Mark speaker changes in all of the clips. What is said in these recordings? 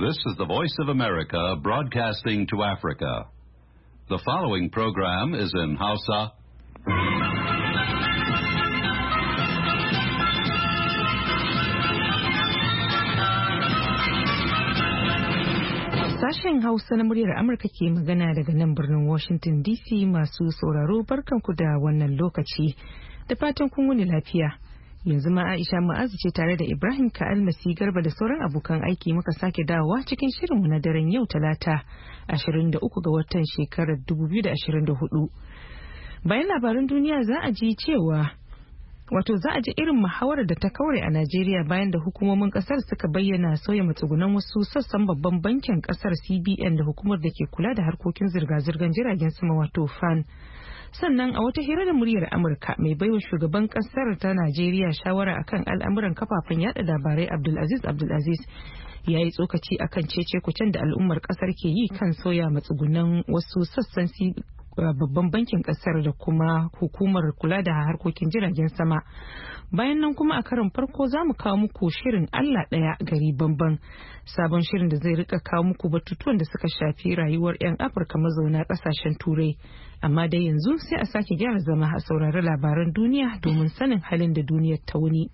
Speaker 1: This is the Voice of America broadcasting to Africa. The following program is in Hausa.
Speaker 2: Sashen Hausa na muryar Amurka ke magana daga nan birnin Washington DC. Masu sauraro barkanku da wannan lokaci da fatan kun wuni lafiya. Yanzu ma Aisha Mu'azu ce tare da Ibrahim Ka'almasi Garba da sauran abokan aiki muka sake dawowa cikin shirinmu na daren yau Talata 23 ga watan shekarar 2024. Bayan labaran duniya za a ji cewa za a ji irin muhawarar da ta kaure a Najeriya bayan da hukumomin kasar suka bayyana sauya matsugunan wasu sassan babban bankin kasar CBN da hukumar da ke kula da harkokin zirga-zirgar jiragen sama wato FAN. Sannan a wata hira da muryar Amurka mai baiwa shugaban kasar ta Najeriya shawara akan al'amuran kafafen yada labarai Abdulaziz ya yi tsokaci akan cece-kucen da al'ummar kasar ke yi kan sauya matsugunan wasu sassan babban bankin kasar da kuma hukumar kula da harkokin jiragen sama. Bayan nan kuma a karon farko za mu kawo muku shirin Allah ɗaya gari bamban, sabon shirin da zai rika kawo muku batutuwan da suka shafi rayuwar 'yan Afirka mazauna ƙasashen Turai. Amma dai yanzu sai a sake gyara zama a saurari labaran duniya domin sanin halin da duniyar ta wuni.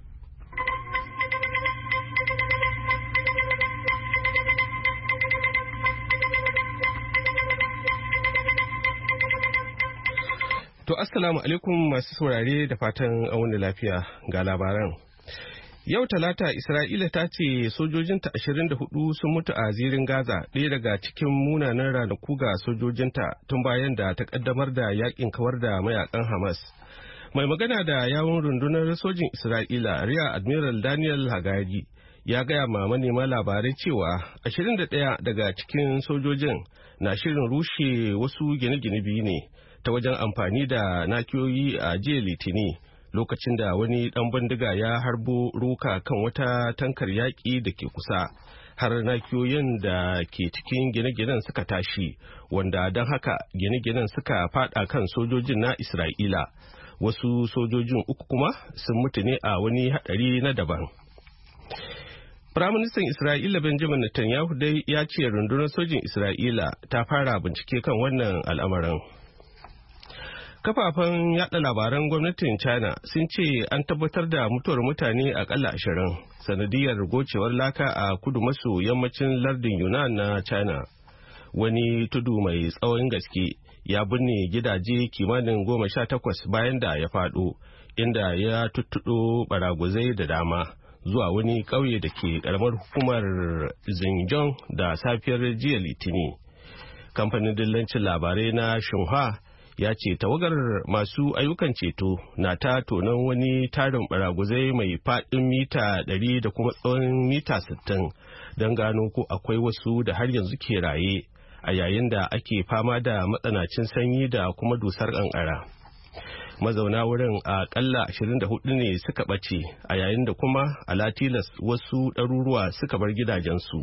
Speaker 3: To assalamu alaikum masu saurare da fatan auni lafiya ga labaran. Yau Talata Isra'ila ta ce sojojinta 24 sun mutu a zirin Gaza, ɗaya daga cikin munanan ranaku ga sojojinta tun bayan da ta kaddamar da yakin kawar da mayakan Hamas. Mai magana da yawun rundunar sojin Isra'ila, Rear Admiral Daniel Hagari, ya gaya ma manema labarai cewa 21 daga cikin sojojin na shirin rushe wasu gine-gine biyu ne ta wajen amfani da nakiyoyi a jiya Litini, lokacin da wani dan bindiga ya harbo roka kan wata tankar yaƙi da ke kusa, har nakiyoyin da ke cikin gine-ginen suka tashi, wanda don haka gine-ginen suka fada kan sojojin na Isra'ila. Wasu sojojin uku kuma sun mutu ne a wani haɗari na daban. Firaministan Isra'ila Benjamin Netanyahu dai ya ce rundunar sojin Isra'ila ta fara bincike kan wannan al'amarin. Kafafen yada labaran gwamnatin China sun ce an tabbatar da mutuwar mutane akalla 20 sanadiyar gocewar laka a kudu maso yammacin lardin Yunnan na China. Wani tudu mai tsawon gaske ya binne gidaje kimanin 18 bayan da ya fado, inda ya tuttuɗo baraguzai da dama zuwa wani ƙauye da ke ƙaramar hukumar Xinjiang da safiyar jiya Litini. Kamfanin dillancin labarai na Xinhua ya ce tawagar masu ayyukan ceto na ta tonon wani tarin baraguzai mai faɗin mita 100 da kuma tsawon mita 60 don gano ko akwai wasu da har yanzu ke raye a yayin da ake fama da matsanacin sanyi da kuma dusar ƙanƙara. Mazauna wurin aƙalla 24 ne suka ɓace, a yayin da kuma a latilas wasu ɗaruruwa suka bar gidajensu.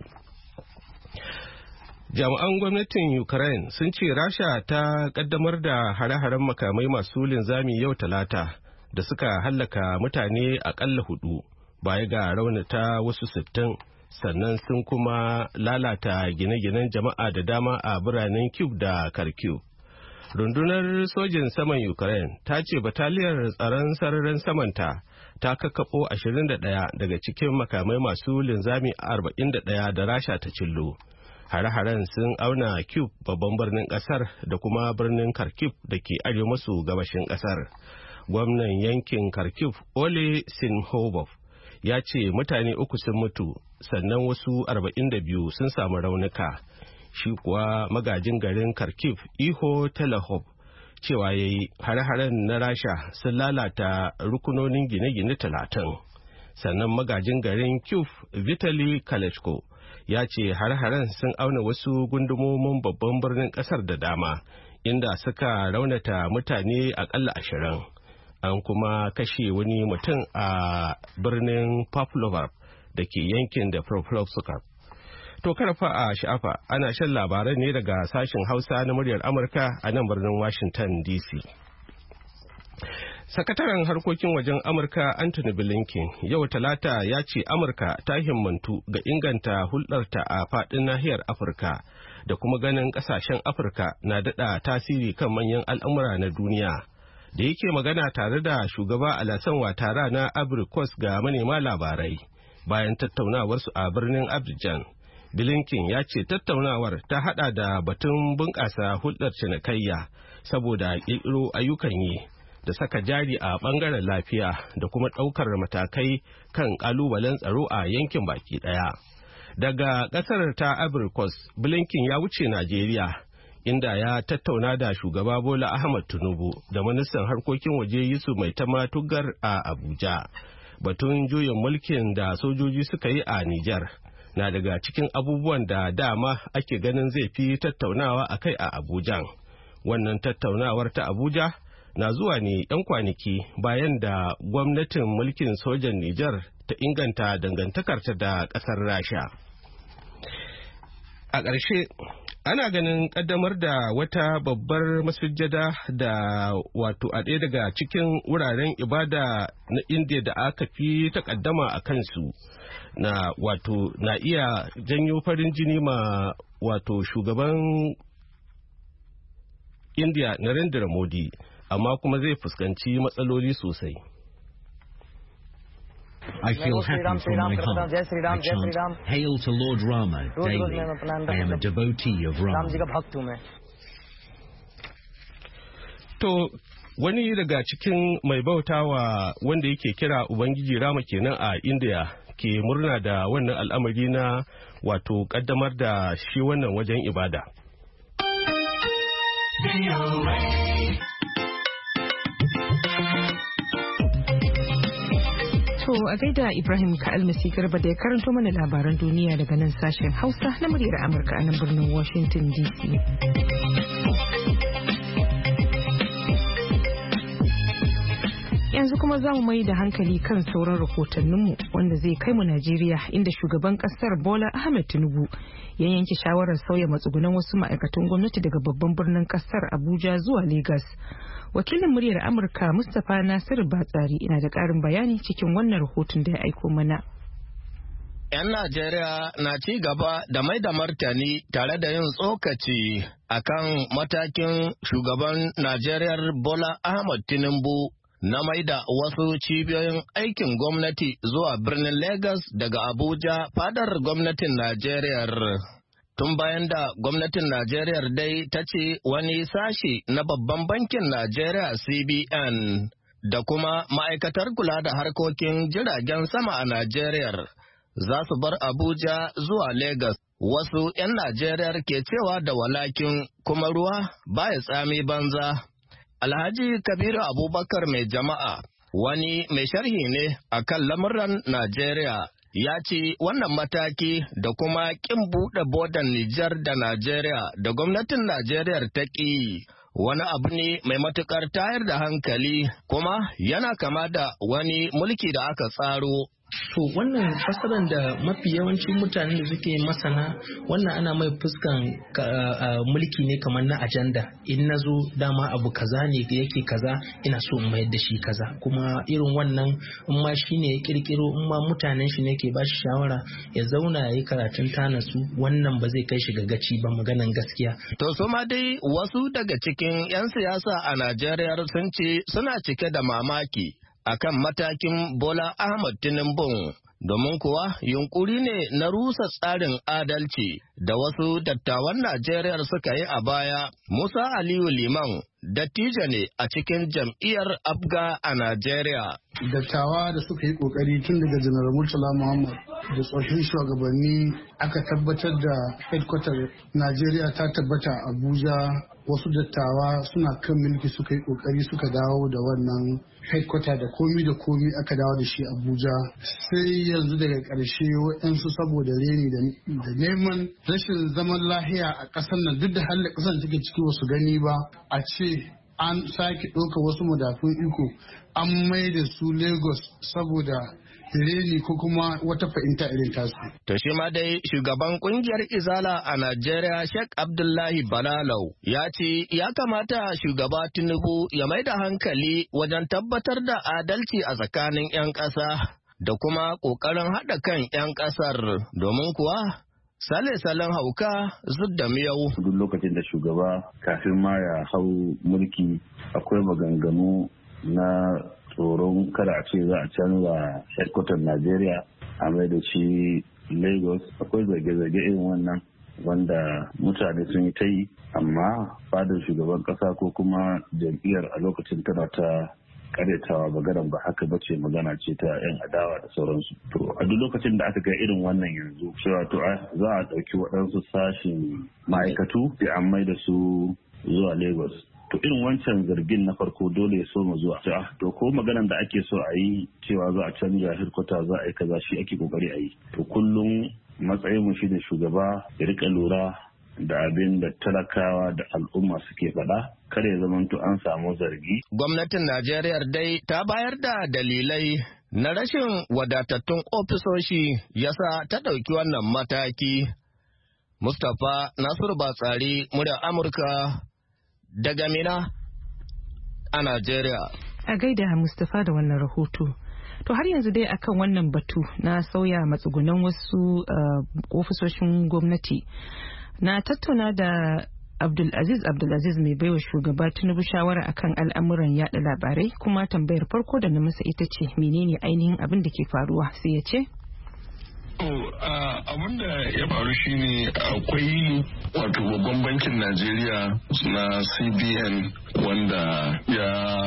Speaker 3: Jami'an gwamnatin Ukraine sun ce Rasha ta kaddamar da hare-haren makamai masu linzami yau Talata da suka hallaka mutane akalla 4 baya ga raunata wasu 60, sannan sun kuma lalata gine-ginen jama'a da dama a biranen Kyiv da Kharkiv. Rundunar sojin saman Ukraine ta ce bataliyar tsaron sararin samanta ta kakkaɓo 21 daga cikin makamai masu linzami 41 da Rasha ta cillo. Hare-haren sun auna Kyiv babban birnin kasar da kuma birnin Kharkiv da ke arewa maso gabashin kasar. Gwamnan yankin Kharkiv Ole Sinhobov ya ce mutane 3 sun mutu sannan wasu 42 sun samu raunuka. Shi kuwa magajin garin Kharkiv Iho Telehov cewa yayi hare-haren na Rasha sun lalata rukunonin gine-gine 30. Sannan magajin garin Kyiv Vitali Klitschko ya ce har-haren sun auna wasu gundumomin babban birnin kasar da dama, inda suka raunata mutane akalla 20. An kuma kashe wani mutum a birnin Pavlov da ke yankin da Pavlovsk. To karfa a sha'afa, ana shan labaran ne daga sashen Hausa na muryar Amurka a nan birnin Washington DC. Sakataren harkokin wajen Amurka Anthony Blinken yau Talata ya ce Amurka ta himmantu ga inganta hulɗarta a faɗin nahiyar Afirka da kuma ganin ƙasashen Afirka na daɗa tasiri kan manyan al'amura na duniya. Da yake magana tare da shugaba Alassane Ouattara na Ivory Coast ga manema labarai bayan tattaunawarsu a birnin Abidjan. Blinken ya ce tattaunawar ta haɗa da batun bunƙasa hulɗar cinikayya saboda ƙirƙiro ayyukan yi da saka jari a ɓangaren lafiya da kuma ɗaukar matakai kan ƙalubalen tsaro a yankin baki ɗaya. Daga ƙasar ta Ivory Coast, Blinken ya wuce Najeriya, inda ya tattauna da shugaba Bola Ahmed Tinubu da ministan harkokin waje Yusuf Maitama Tuggar a Abuja. Batun juyin mulkin da sojoji suka yi a Nijar na daga cikin abubuwan da dama ake ganin zai fi tattaunawa a kai a Abuja. Wannan tattaunawar ta Abuja na zuwa ne 'yan kwanaki bayan da gwamnatin mulkin sojan Nijar ta inganta dangantakarta da ƙasar Rasha. A ƙarshe, ana ganin ƙaddamar da wata babbar masujjada da wato a ɗaya daga cikin wuraren ibada na Indiya da aka fi takaddama a kansu na iya janyo farin jini ma wato shugaban Indiya Narendra Modi, amma kuma zai fuskanci matsaloli sosai.
Speaker 4: I feel happy from my heart. I chant Hail to Lord Rama daily. I am a devotee of Rama.
Speaker 3: To, wani daga cikin mai bautawa wanda yake kira Ubangiji Rama kenan a India ke murna da wannan al'amari na wato kaddamar da shi wannan wajen ibada.
Speaker 2: To a gaida Ibrahim Ka'almasi Garba da ya karanto mana labaran duniya daga nan sashen Hausa na muryar Amurka a nan birnin Washington DC. Yanzu kuma za mu mai da hankali kan sauran rahotanninmu wanda zai kai mu Najeriya inda shugaban kasar Bola Ahmed Tinubu ya yanke shawarar sauya matsugunan wasu ma'aikatan gwamnati daga babban birnin kasar Abuja zuwa Lagos. Wakilin muryar Amurka Mustapha Nasiru Batsari ina da ƙarin bayani cikin wannan rahoton da ya aiko mana.
Speaker 5: 'Yan Najeriya na ci gaba da mai da martani tare da yin tsokaci akan matakin shugaban Najeriya Bola Ahmed Tinubu na mai da wasu cibiyoyin aikin gwamnati zuwa birnin Lagos daga Abuja fadar gwamnatin Najeriya. Tun bayan da gwamnatin Najeriya dai ta ce wani sashi na babban bankin Najeriya CBN da kuma ma'aikatar kula da harkokin jiragen sama a Najeriya za su bar Abuja zuwa Lagos. Wasu 'yan Najeriya ke cewa da walakin kuma ruwa baya tsami banza. Alhaji Kabiru Abubakar mai jama'a wani mai sharhi ne a kan lamuran Najeriya ya ce wannan mataki da kuma ƙin buɗe bodan Nijar da Najeriya da gwamnatin Najeriya ta ƙi wani abu ne mai matuƙar tayar da hankali kuma yana kama da wani mulki da aka tsaro.
Speaker 6: To wannan fasaran da mafi yawancin mutanen da suke masana wannan ana mai fuskan mulki ne kamar na ajanda. In na zo dama abu kaza ne yake kaza ina so in mayar da shi kaza. Kuma irin wannan in ma shi ne ya kirkiro in ma mutanen shi ne ke ba shi shawara ya zauna ya yi karatun tanasu wannan ba zai kai shi ga gaci ba maganan gaskiya.
Speaker 5: To su ma dai wasu daga cikin 'yan siyasa a Najeriya sun ce suna cike da mamaki akan matakin Bola Ahmed Tinubu domin kuwa yunkuri ne na rusa tsarin adalci da wasu dattawan Najeriya suka yi a baya. Musa Aliyu Liman dattijo ne a cikin jam'iyyar Abga a Najeriya.
Speaker 7: Dattawa da suka yi kokari tun daga Janar Murtala Muhammad da tsohon shugabanni aka tabbatar da headquarter Najeriya ta tabbata Abuja. Wasu dattawa suna kan mulki suka yi kokari suka dawo da wannan headquarter da komi aka dawo da shi Abuja. Sai yanzu daga ƙarshe waɗansu saboda reni da neman rashin zaman lahiya a ƙasar nan duk da halin ƙasar take ciki wasu gani ba a ce an sake ɗauka wasu madafun iko an mai da su Lagos saboda reni ko kuma wata fahimta irin tasu.
Speaker 5: To shi ma dai shugaban kungiyar Izala a Najeriya Sheikh Abdullahi Balalau ya ce ya kamata shugaba Tinubu ya mai da hankali wajen tabbatar da adalci a tsakanin 'yan ƙasa da kuma ƙoƙarin haɗa kan 'yan ƙasar domin kuwa sale-salen hauka zub da miyau.
Speaker 8: Duk lokacin da shugaba kafin ma ya hau mulki akwai maganganu na tsoron kada a ce za a canza headquarter Najeriya a mai da shi Lagos. Akwai zage-zage irin wannan wanda mutane sun yi ta yi, amma fadar shugaban kasa ko kuma jam'iyyar a lokacin tana ta karyatawa maganar ba haka ba ce, magana ce ta 'yan adawa da sauransu. To a duk lokacin da aka ga irin wannan yanzu cewa to za a ɗauki waɗansu sashen ma'aikatu da an mai da su zuwa Lagos. To irin wancan zargin na farko dole ya so mu zuwa. To ko maganar da ake so a yi cewa za a canja hirkwata za a yi kaza shi ake kokari a yi. To kullum matsayinmu shine shugaba ya rika lura da abin da talakawa da al'umma suke faɗa, kada ya zamanto an samu zargi.
Speaker 5: Gwamnatin Najeriya dai ta bayar da dalilai na rashin wadatattun ofisoshi yasa ta ɗauki wannan mataki. Mustapha Nasiru Batsari, muryar Amurka daga Mina a Najeriya.
Speaker 2: A gaida Mustapha da wannan rahoto. To har yanzu dai akan wannan batu na sauya matsugunan wasu ofisoshin gwamnati. Na tattauna da Abdulaziz mai baiwa shugaba Tinubu shawara akan al'amuran yada labarai, kuma tambayar farko da na masa ita ce menene ainihin abin da ke faruwa, sai ya ce
Speaker 9: abin da ya faru shine akwai wato babban bankin Najeriya na CBN wanda ya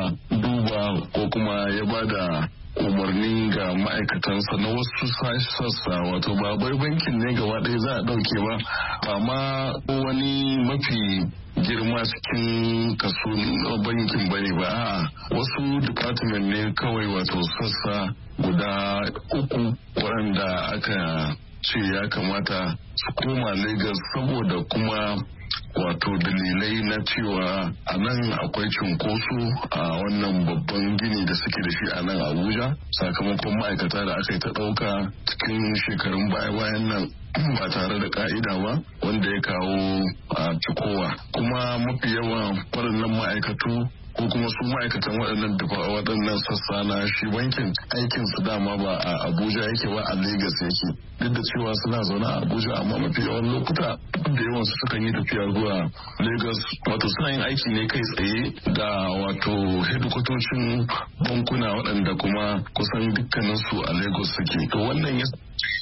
Speaker 9: duba ko kuma ya bada umarnin ga ma'aikatansa na wasu sassa, wato ba bai bankin ne gaba ɗaya za a ɗauke ba, amma wani mafi girma cikin kaso na bankin bane ba, a wasu department ne kawai, wato sassa guda 3 waɗanda aka ce ya kamata su koma Lagos saboda kuma wato dalilai na cewa a nan akwai cunkoso a wannan babban gini da suke da shi a nan Abuja sakamakon ma'aikata da aka yi ta ɗauka cikin shekarun baya-bayan nan ba tare da ka'ida ba, wanda ya kawo a cikowa. Kuma mafi yawan waɗannan ma'aikatu ko kuma su ma'aikatan waɗannan sassa na shi bankin aikin su dama ba a Abuja yake ba, a Lagos yake, duk da cewa suna zaune a Abuja, amma mafi yawan lokuta da yawan su sukan yi tafiya zuwa Lagos, wato suna yin aiki ne kai tsaye da wato hedikwatocin bankuna waɗanda kuma kusan dukkanin su a Lagos suke. To wannan ya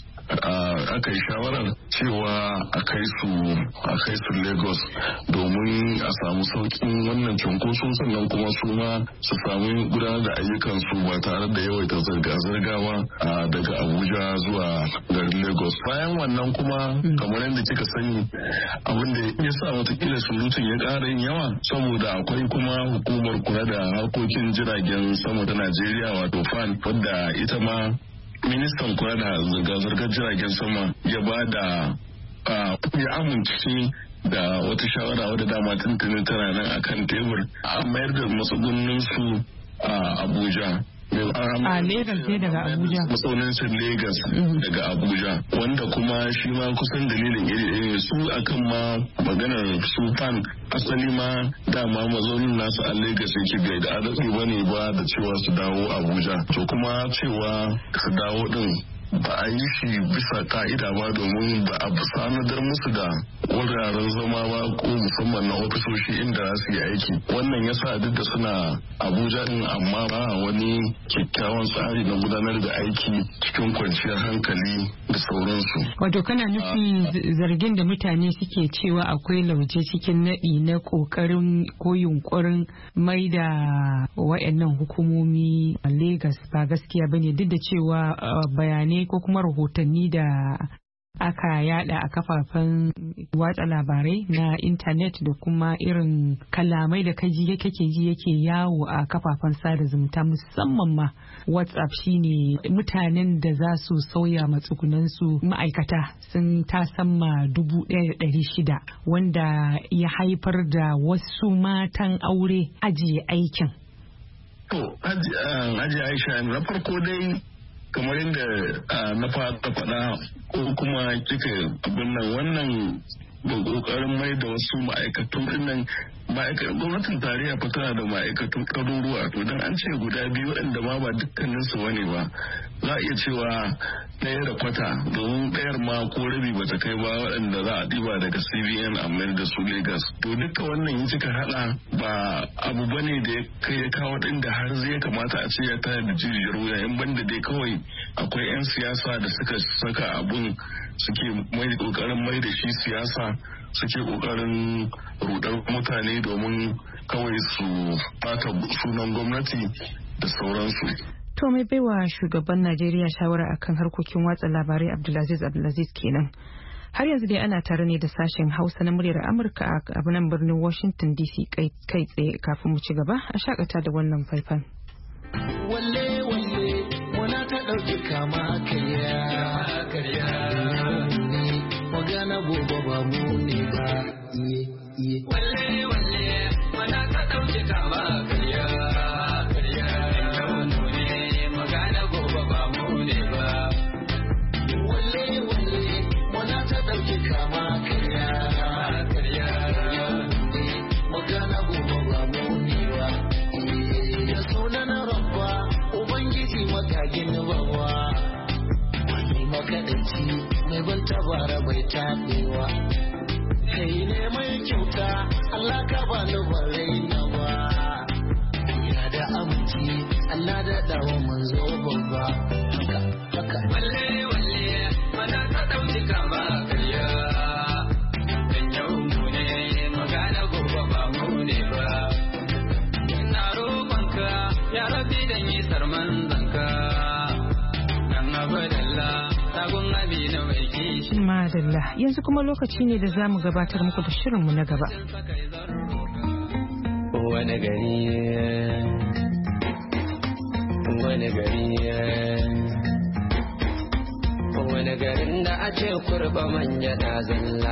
Speaker 9: aka yi shawarar cewa a kai su Lagos domin a samu saukin wannan cunkoso, sannan kuma su ma su samu gudanar da ayyukansu ba tare da yawaita zirga-zirgawa daga Abuja zuwa garin Lagos. Bayan wannan kuma kamar yadda kika sani, abin da ya sa watakila surutun ya ƙara yin yawa saboda akwai kuma hukumar kula da harkokin jiragen sama ta Najeriya, wato FAN, wadda ita ma ministan kula da zirga-zirgar jiragen sama ya ba da ya amince da wata shawara wadda dama tuntuni tana nan akan tebur a mayar da matsugunnin su a Abuja.
Speaker 2: A Lagos ne daga Abuja.
Speaker 9: Matsaunin su Lagos daga Abuja, wanda kuma shi ma kusan dalilin iri su akan ma maganar su fan asali ma dama mazaunin nasu a Lagos yake bai da adadi bane ba da cewa su dawo Abuja. To kuma cewa su dawo din ba a yi shi bisa ka'ida ba, domin ba a sanadar musu da wuraren zama ba ko musamman na ofisoshi inda za su yi aiki. Wannan ya sa duk da suna Abuja din, amma ba wani kyakkyawan tsari na gudanar da aiki cikin kwanciyar hankali da sauransu.
Speaker 2: Wato kana nufi zargin da mutane suke cewa akwai lauje cikin naɗi na ƙoƙarin ko yunƙurin mai da waɗannan hukumomi a Lagos ba gaskiya bane, duk da cewa bayanai ko kuma rahotanni da aka yada a kafafen watsa labarai na intanet da kuma irin kalamai da kaji kake ji yake yawo a kafafen sada zumunta, musamman ma WhatsApp, shine mutanen da za su sauya matsugunansu ma'aikata sun tasamma 1,600, wanda ya haifar da wasu matan aure ajiye aikin.
Speaker 9: To, Haji Aisha, na farko dai kamar yadda na faɗa ko kuma kika abin nan wannan kokarin mai da wasu ma'aikatu dinnan gwamnatin tarayya fa tana da ma'aikatun ɗaruruwa to dan an ce guda biyu waɗanda ma ba dukkanin su bane ba za a iya cewa ɗaya da kwata domin ɗayar ma ko rabi ba ta kai ba waɗanda za a ɗiba daga CBN a mayar da su Lagos to duka wannan in kika haɗa ba abu bane da ya kai ya kawo ɗin da har zai kamata a ce ya tare da jijiyar wuya in banda dai kawai akwai 'yan siyasa da suka saka abun suke kokarin mai da shi siyasa suke kokarin rudar mutane domin kawai su bata sunan gwamnati da sauransu.
Speaker 2: To mai baiwa shugaban Najeriya shawara akan harkokin watsa labarai Abdulaziz kenan. Har yanzu dai ana tare ne da sashen Hausa na muryar Amurka a nan birnin Washington DC kai tsaye kafin mu ci gaba a shakata da wannan faifan.
Speaker 10: Walle muna ta ɗauki kama karya magana gobe ba mu ne ba walle muna ta ɗauki kama karya magana gobe ba mu ne ba walle muna ta ɗauki kama karya magana gobe ba mu ne ba da sunan rabba ubangiji makagin bawa wani makaɗanci mai ban tabara bai taɓewa kai ne mai kyauta Allah ka ba ni barai na ba ya da aminci Allah da dawo manzo babba haka walle mana ta dauki kama karya dan yau mu ne magana gobe ba mu ne ba na roƙonka ya rabbi da ni sarman zanka dan abadalla tagun abina mai kishi
Speaker 2: madalla yanzu kuma lokaci ne da zamu gabatar muku da shirinmu na gaba
Speaker 10: wani garin da a ce kurba manya da zalla.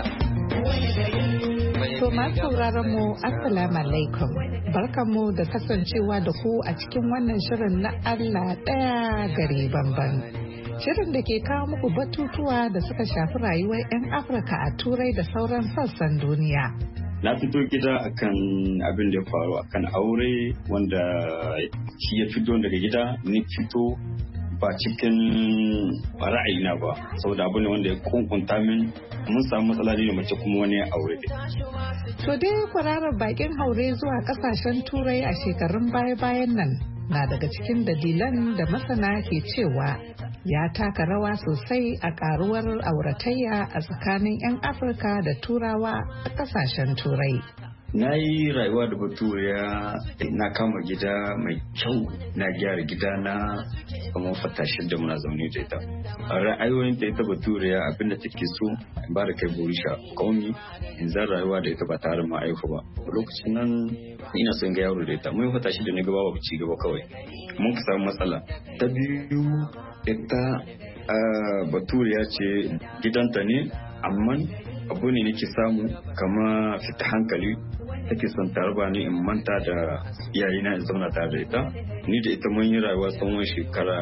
Speaker 11: To masu sauraron mu assalamu alaikum barkanmu da kasancewa da ku a cikin wannan shirin na Allah ɗaya gari banban. Shirin da ke kawo muku batutuwa da suka shafi rayuwar 'yan Afirka a Turai da sauran sassan duniya.
Speaker 12: Na fito gida akan abin da ya faru akan aure wanda shi ya fito daga gida ni fito ba cikin ra'ayina ba saboda abu ne wanda ya kunkunta min mun samu matsala da mace kuma wani aure.
Speaker 11: To dai kwararar bakin haure zuwa kasashen Turai a shekarun baya-bayan nan na daga cikin dalilan da masana ke cewa ya taka rawa sosai a karuwar auratayya a tsakanin 'yan Afirka da Turawa a kasashen Turai.
Speaker 12: Na yi rayuwa da baturiya na kama gida mai kyau na gyara gida na kamar fatashin da muna zaune da ita. A ra'ayoyin da ita baturiya abinda take so in ba da kai burisha kaumi in zan rayuwa da ita ba tare ma aihu ba. Lokacin nan ina son ga yaro da ita mun fatashi da na gaba ba ci gaba kawai. Mun ka samu matsala. Ta biyu ita baturiya ce gidanta ne amma abu ne nake samu kama fita hankali take son tarba ni in manta da iyayena in zauna tare da ita ni da ita mun yi rayuwa tsawon shekara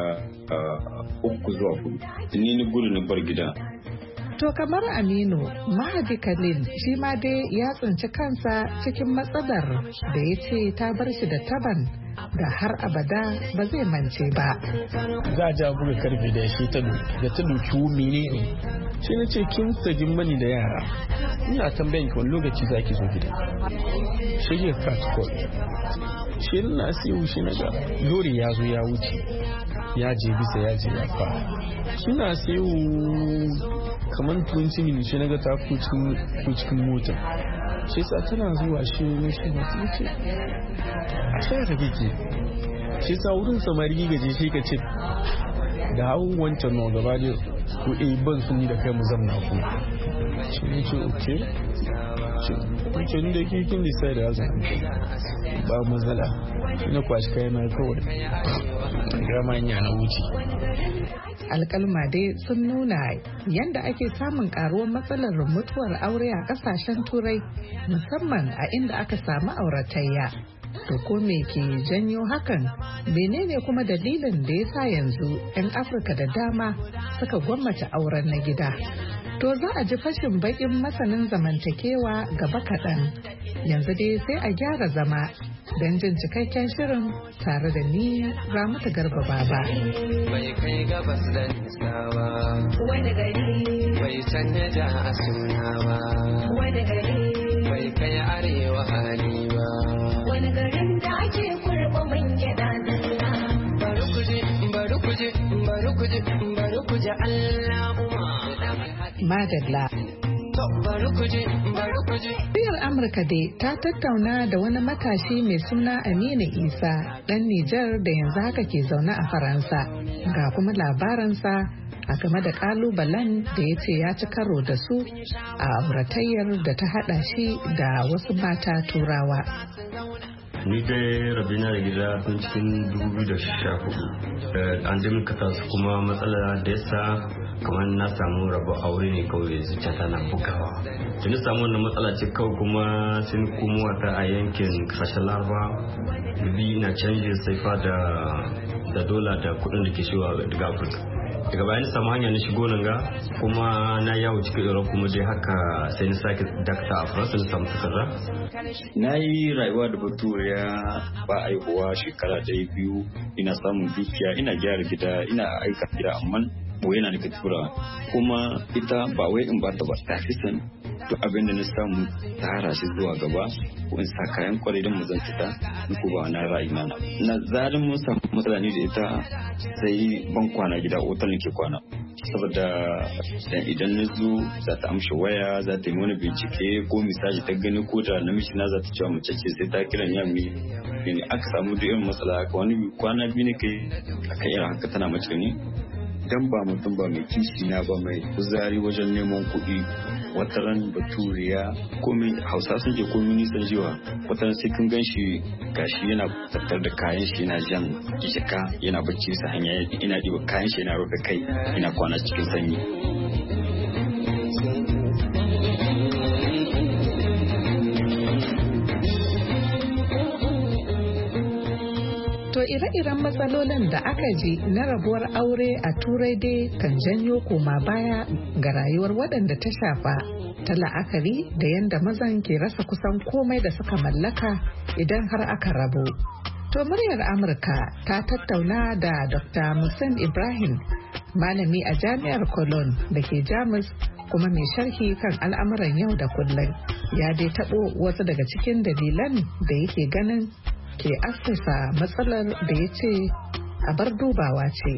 Speaker 12: 3 zuwa 4 ni gudu na bar gida.
Speaker 11: To kamar Aminu Mahadi Khalil shi ma dai ya tsinci kansa cikin matsalar da ya ce ta bar shi da taban da har abada ba zai mance ba.
Speaker 6: Za a ja buga karfe da shi ta duki mene ne shi na ce kin sajin mani da yara ina tambayin ki wani lokaci za ki zo gida shi ya fat call shi na siyo shi na ga lori ya zo ya wuce ya je bisa ya je ya fara suna siyo kamar 20 minutes shi na ga ta cikin mota shi sa tana zuwa shi ne shi na ce a shaya ka kike shi sa wurin samari gaje shi ka ce da hau wancan na gaba da ko ban sun yi da kai mu zamna ku shi ne ce oke shi ne da kikin lisa da ya zama ba matsala shi na kwashi kayan na kawai gama na wuce.
Speaker 11: Alkalma dai sun nuna yadda ake samun karuwar matsalar mutuwar aure a kasashen Turai musamman a inda aka samu auratayya. To ko me ke janyo hakan? Menene kuma dalilin da ya sa yanzu 'yan Afirka da dama suka gwammace auren na gida? To za a ji fashin bakin masanin zamantakewa gaba kaɗan. Yanzu dai sai a gyara zama don jin cikakken shirin tare da ni Ramatu Garba Baba.
Speaker 13: Bai kai gabas da nisa ba, wani gari bai canja ja a suna ba, wani gari bai kai arewa hali ba, wani garin da ake kurba man gyaɗa zalla. Bari kuje, bari kuje, bari kuje, bari kuje Allahumma.
Speaker 11: Madalla. Muryar Amurka dai ta tattauna da wani matashi mai suna Aminu Isa ɗan Nijar da yanzu haka ke zaune a Faransa. Ga kuma labaransa a game da ƙalubalen da ya ce ya ci karo da su a auratayyar da ta haɗa shi da wasu mata Turawa.
Speaker 14: Ni dai rabina da gida tun cikin 2014 an dimin katarsu kuma matsala da yasa kamar na samu rabu aure ne kawai zuciya tana bugawa. Tuni samu wannan matsala ce kawai kuma sun komowa ta a yankin kasashen laraba bibi na canjin saifa da dola da kudin da ke shiwa daga Afirka. Daga bayan samu hanya na shigo nan ga kuma na yawo cikin Europe kuma dai haka sai na sake dakta a France na samu takarda.
Speaker 12: Na yi rayuwa da baturiya ba aihuwa shekara 2 ina samun dukiya ina gyara gida ina aika gida amma yana da tura kuma ita ba wai in ba ta ba ta fi san to abin da na samu tara shi zuwa gaba ko in sa kayan kwarai don mu zan fita ko ba na ra'ayi na zarin mun samu matsala ne da ita sai ban kwana gida otal nake kwana saboda idan na zo za ta amshi waya za ta yi wani bincike ko misali ta gani ko da namiji na za ta cewa mace ce sai ta kiran yammi ne aka samu da irin matsala haka wani kwana biyu ne kai aka irin haka tana mace ne dan ba mutum ba mai kishi na ba mai kuzari wajen neman kuɗi wataran baturiya komai hausa sun ke komai nisan jiwa wataran sai kun gan shi gashi yana tattar da kayan shi yana jan jika yana bacci sa hanya ina diba kayan shi yana rufe kai ina kwana cikin sanyi.
Speaker 11: To ire-iren matsalolin da aka ji na rabuwar aure a turai dai kan janyo koma baya ga rayuwar waɗanda ta shafa ta la'akari da yadda mazan ke rasa kusan komai da suka mallaka idan har aka rabu. To muryar Amurka ta tattauna da Dr. Musin Ibrahim, malami a jami'ar Cologne da ke Jamus kuma mai sharhi kan al'amuran yau da kullum. Ya dai taɓo wasu daga cikin dalilan da yake ganin ke assasa matsalar da ya ce a bar dubawa ce.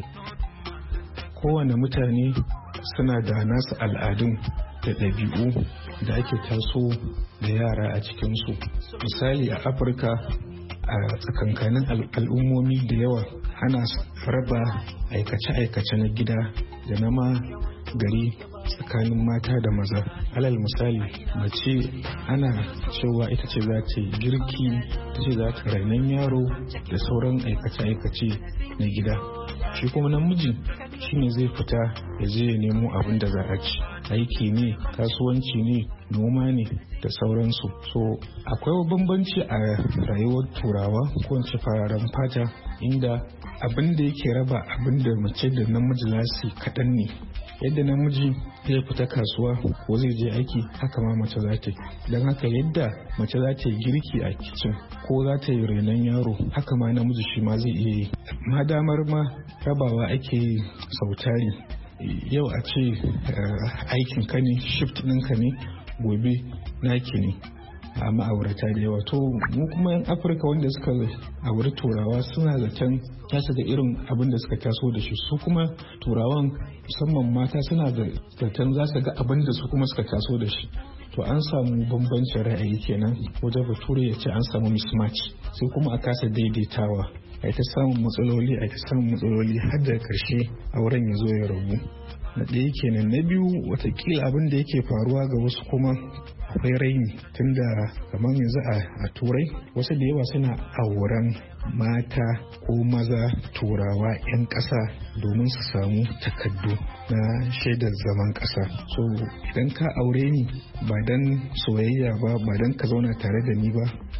Speaker 15: Kowane mutane suna da nasu al'adun da ɗabi'u da ake taso da yara a cikinsu. Misali a Afirka a tsakankanin al'ummomi da yawa ana raba aikace-aikace na gida da na ma gari tsakanin mata da maza. Alal misali mace ana cewa ita ce za ta yi girki, ita ce za ta rainon yaro da sauran aikace-aikace na gida. Shi kuma namiji shine zai fita ya je ya nemo abin da za a ci, aiki ne, kasuwanci ne, noma ne da sauransu. So akwai bambanci a rayuwar turawa ko in ce fararen fata inda abin da yake raba abin da mace da namiji za su kaɗan ne. Yadda namiji zai fita kasuwa ko zai je aiki haka ma mace za ta yi. Don haka yadda mace za ta yi girki a kicin ko za ta yi renon yaro haka ma namiji shi ma zai iya yi. Madamar ma rabawa ake yi sautari. Yau a ce aikin ka ne, shift ɗinka ne, gobe naki ne a ma'aurata da yawa. To mu kuma yan Afirka wanda suka auri turawa suna zaton tasa da irin abin da suka taso da shi, su kuma turawan musamman mata suna da zaton za su ga abin da su kuma suka taso da shi. To an samu bambancin ra'ayi kenan wajen bature ya ce an samu mismatch, sai kuma a kasa daidaitawa, a ta samun matsaloli har da karshe auren ya zo ya rabu. Na ɗaya kenan. Na biyu watakila abin da yake faruwa ga wasu kuma akwai raini, tunda kamar yanzu a turai wasu da yawa suna auren mata ko maza turawa 'yan ƙasa domin su samu takardu na shaidar zaman ƙasa. So idan ka aure ni ba dan soyayya ba dan ka zauna tare da ni ba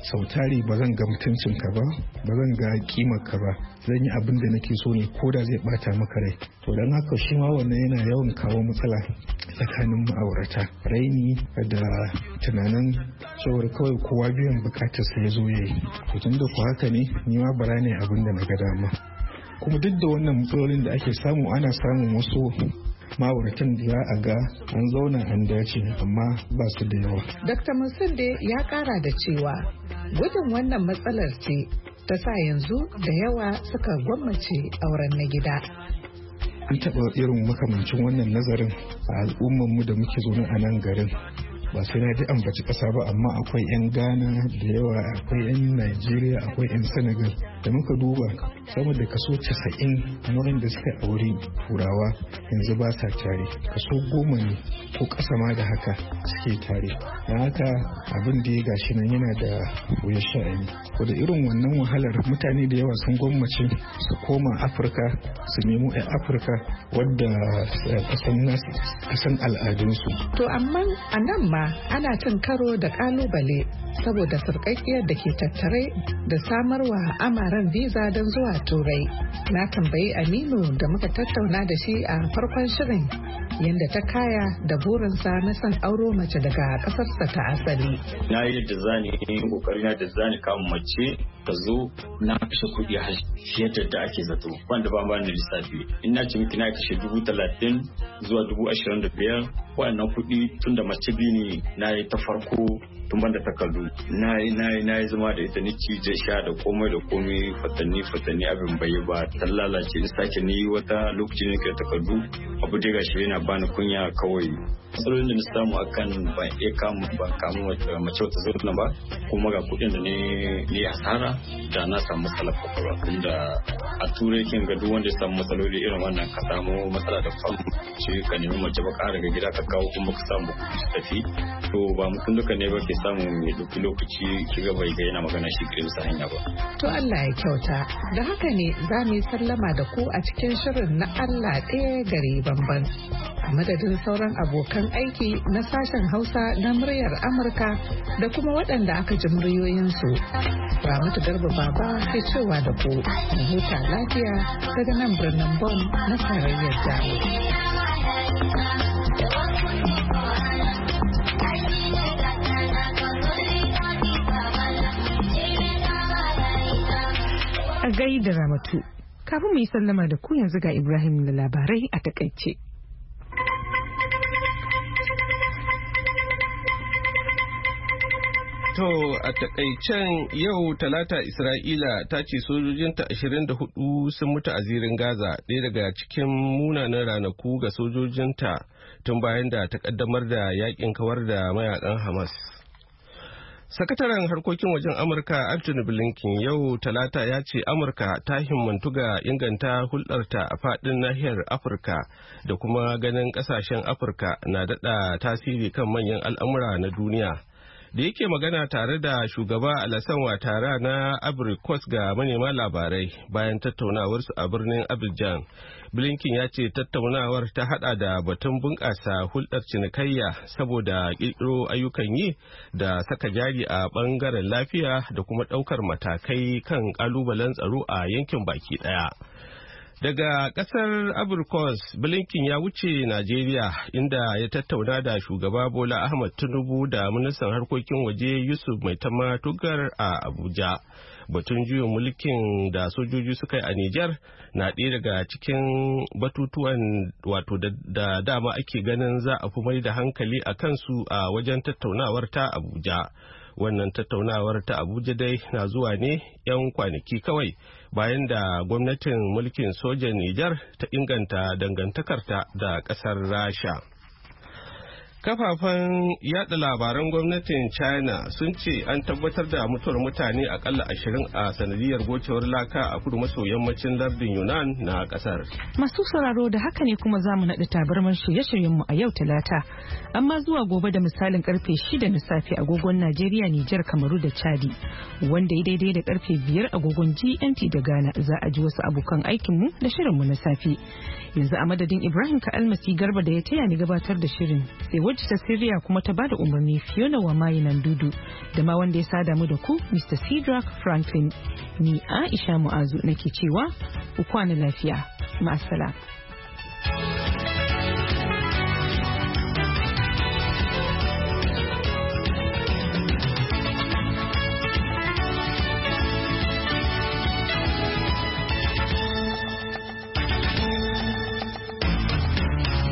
Speaker 15: sautari ba zan ga mutuncinka ba zan ga kimarka ba, zan yi abin da nake so ne ko da zai bata maka rai. To don haka shi ma wannan yana yawan kawo matsala tsakanin ma'aurata, raini da tunanin cewar kawai kowa biyan bukatarsa ya zo yayi. To tun da ku haka ne ni ma bara ne abin da na ga dama. Kuma duk da wannan matsalolin da ake samu, ana samun wasu ma'auratan da za a ga an zauna an dace amma ba su da yawa.
Speaker 11: Dr. Musinde ya kara da cewa gudun wannan matsalar ce ta sa yanzu da yawa suka gwammace auren na gida.
Speaker 15: An taɓa irin makamancin wannan nazarin a al'ummarmu da muke zaune a nan garin. Ba sai na ji ambaci ƙasa ba, amma akwai 'yan Ghana da yawa, akwai 'yan Najeriya, akwai 'yan Senegal. Da muka duba sama da kaso 90 na waɗanda suka aure turawa yanzu ba sa tare, kaso 10 ne ko ƙasa ma da haka suke tare. Don haka abin da ya gashi nan yana da wuyar sha'ani. Ko da irin wannan wahalar mutane da yawa sun gwammace su koma Afirka su nemo 'yan Afirka wadda kasan al'adunsu.
Speaker 11: To amma a nan ma ana cin karo da kalubale saboda sarƙaƙiyar da ke tattare da samarwa amaren visa don zuwa turai. Na tambayi Aminu da muka tattauna da shi a farkon shirin yadda ta kaya da burinsa na son auro mace daga ƙasarsa ta asali.
Speaker 12: Na yi da zani kokari na da zani kama mace ta zo, na kashe kuɗi fiye da ake zato wanda ba ma da lissafi. In na ce miki na kashe 30,000 zuwa 25,000 wannan kuɗi tun da mace biyu ne na yi ta farko tun banda takardu na yi zama da ita ni cije sha da komai fatanni abin bai ba ta lalace ni sake ni wata lokacin ne ke takardu abu da gashi yana bani kunya kawai. Matsalolin da na samu akan ban iya kamu mace wata zuwa ba, kuma ga kuɗin da ne hasara da na samu matsalar kwakwalwa, tunda a turai kin ga duk wanda ya samu matsaloli irin wannan ka samu matsala da fam ce ka nemi mace ba ka daga gida ka kawo kuma ka samu kuɗi su tafi. To ba mutum duka ne ba ke samu mai ɗauki lokaci ki ga bai ga yana magana shi kire bisa hanya ba.
Speaker 11: To Allah ya kyauta. Da haka ne za mu yi sallama da ku a cikin shirin na Allah ɗaya gari banban. A madadin sauran abokan aiki na sashen Hausa na muryar Amurka da kuma waɗanda aka ji muryoyinsu. Ramatu Garba Baba ke cewa da ku mu huta lafiya daga nan birnin Bonn na tarayyar Jamus.
Speaker 2: A gaida Ramatu, kafin mu yi sallama da ku yanzu ga Ibrahim da labarai a takaice.
Speaker 3: To a takaicen yau Talata Isra'ila ta ce sojojinta 24 sun mutu a zirin Gaza, ɗaya daga cikin munanan ranaku ga sojojinta tun bayan da ta kaddamar da yakin kawar da mayakan Hamas. Sakataren harkokin wajen Amurka Anthony Blinken yau Talata ya ce Amurka ta himmantu ga inganta hulɗarta a faɗin nahiyar Afirka da kuma ganin ƙasashen Afirka na daɗa tasiri kan manyan al'amura na duniya. Da yake magana tare da shugaba Alassane Ouattara na Ivory Coast ga manema labarai bayan tattaunawarsu a birnin Abidjan, Blinken ya ce tattaunawar ta hada da batun bunƙasa hulɗar cinikayya saboda ƙirƙiro ayyukan yi da saka jari a ɓangaren lafiya da kuma ɗaukar matakai kan ƙalubalen tsaro a yankin baki ɗaya. Daga kasar Ivory Coast, Blinken ya wuce Najeriya inda ya tattauna da shugaba Bola Ahmed Tinubu da ministan harkokin waje Yusuf Maitama Tugar a Abuja. Batun juyin mulkin da sojoji suka yi a Nijar na ɗaya daga cikin batutuwan wato da dama ake ganin za a fi mai da hankali a kansu a wajen tattaunawar ta Abuja. Wannan tattaunawar ta Abuja dai na zuwa ne 'yan kwanaki kawai bayan da gwamnatin mulkin sojan Nijar ta inganta dangantakarta da ƙasar Rasha. Kafafen yada labaran gwamnatin China sun ce an tabbatar da mutuwar mutane akalla 20 a sanadiyar gocewar laka a kudu maso yammacin lardin Yunnan na kasar.
Speaker 2: Masu sauraro da haka ne kuma zamu naɗa tabarmar shirye-shiryenmu a yau Talata, amma zuwa gobe da misalin karfe 6 na safe agogon Najeriya, Nijar, Kamaru da Chadi, wanda ya daidai da karfe 5 agogon GMT da Ghana, za a ji wasu abokan aikinmu da shirinmu na safe. Yanzu a madadin Ibrahim Ka'almasi Garba da ya taya ni gabatar da shirin, sai wacce ta shirya kuma ta bada umarni Fiona Wamayi Dudu da ma wanda ya sada mu da ku Mr. Cedric Franklin. Ni Aisha Mu'azu nake cewa ku kwana lafiya. Ma'assalam.